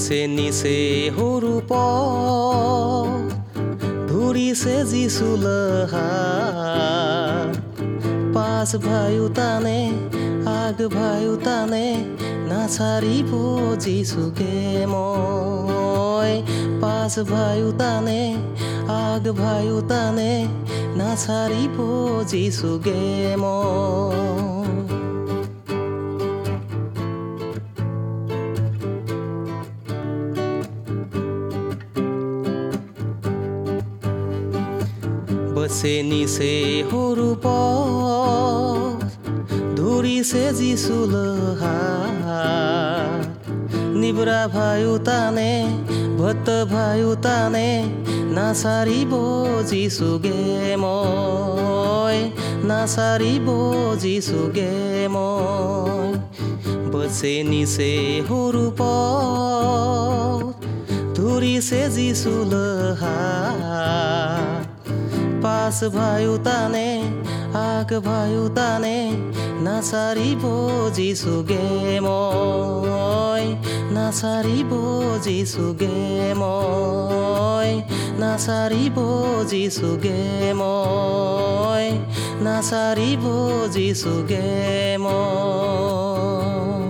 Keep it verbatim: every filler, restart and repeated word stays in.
বাছে নিছে সৰু পথ ধৰিছে যিচু লহাত পাছ ভায়ু টানে আগ ভায়ু টানে নাচাৰিব যিচুকে মই পাছ ভায়ু টানে আগ ভায়ু টানে নাচাৰিব যিচুকে মই বাছে নিছে সৰু পথ ধৰিছে যিচু লহাত নিবৰা ভায়ু টানে ভত ভায়ু টানে নাচাৰিব যিচুকে মই নাচাৰিব যিচুকে মই বাছে নিছে সৰু পথ ধৰিছে যিচু লহাত পাছ ভায়ু টানে আগ ভায়ু টানে নাচাৰিব যিচুকে মই নাচাৰিব যিচুকে মই নাচাৰিব যিচুকে মই নাচাৰিব যিচুকে মই